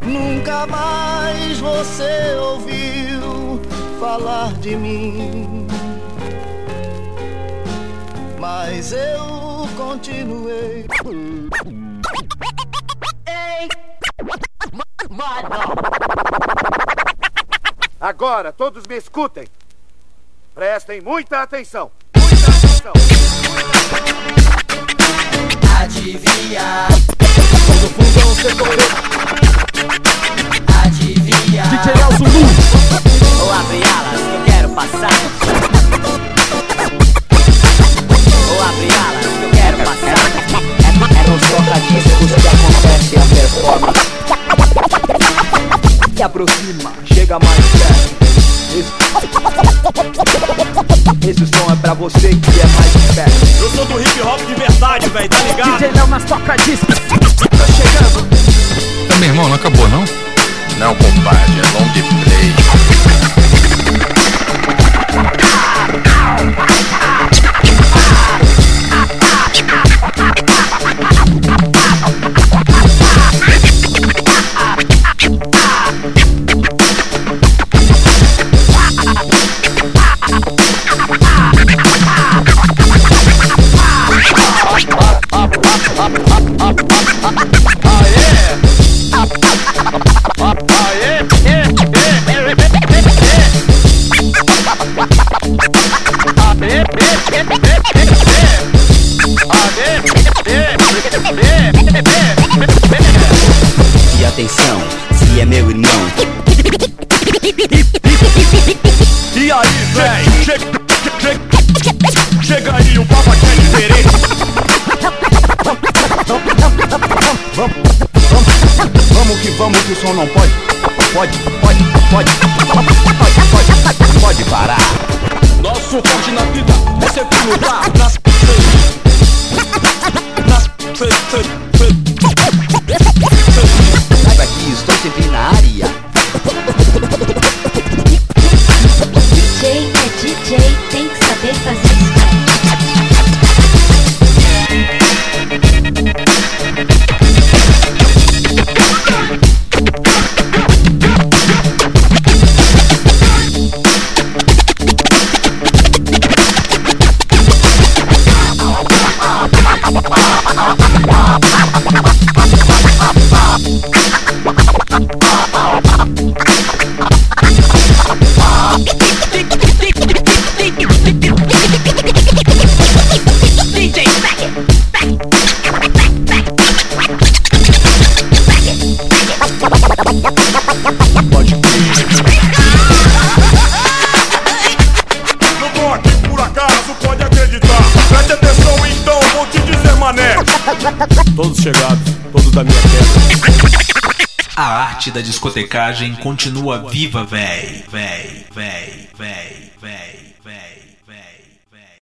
Nunca mais você ouviu falar de mim, mas eu continuei. Ei, agora todos me escutem. Prestem muita atenção. Muita atenção. Adivinha? No fundão setorei. Adivinha? DJ Nelson Lu. Ou abre alas que eu quero passar. Ou abre alas que eu quero passar. É nos tocadiscos que acontece a performance. Que aproxima, chega mais perto. Esse som é pra você que é mais esperto. Eu sou do hip hop de verdade, velho, tá ligado? DJ Léo nas toca-discos. Tá chegando. Meu irmão, não acabou não? Não, compadre, é long play. E atenção, se é meu irmão. E aí, véi? Chega aí, o papo aqui é diferente. Vamos que o som não pode Parar. Nosso forte na vida é sempre lutar. Saiba que estou sempre na área. DJ é DJ, tem que saber fazer isso. Todos chegados, todos da minha terra. A arte da discotecagem continua viva, véi.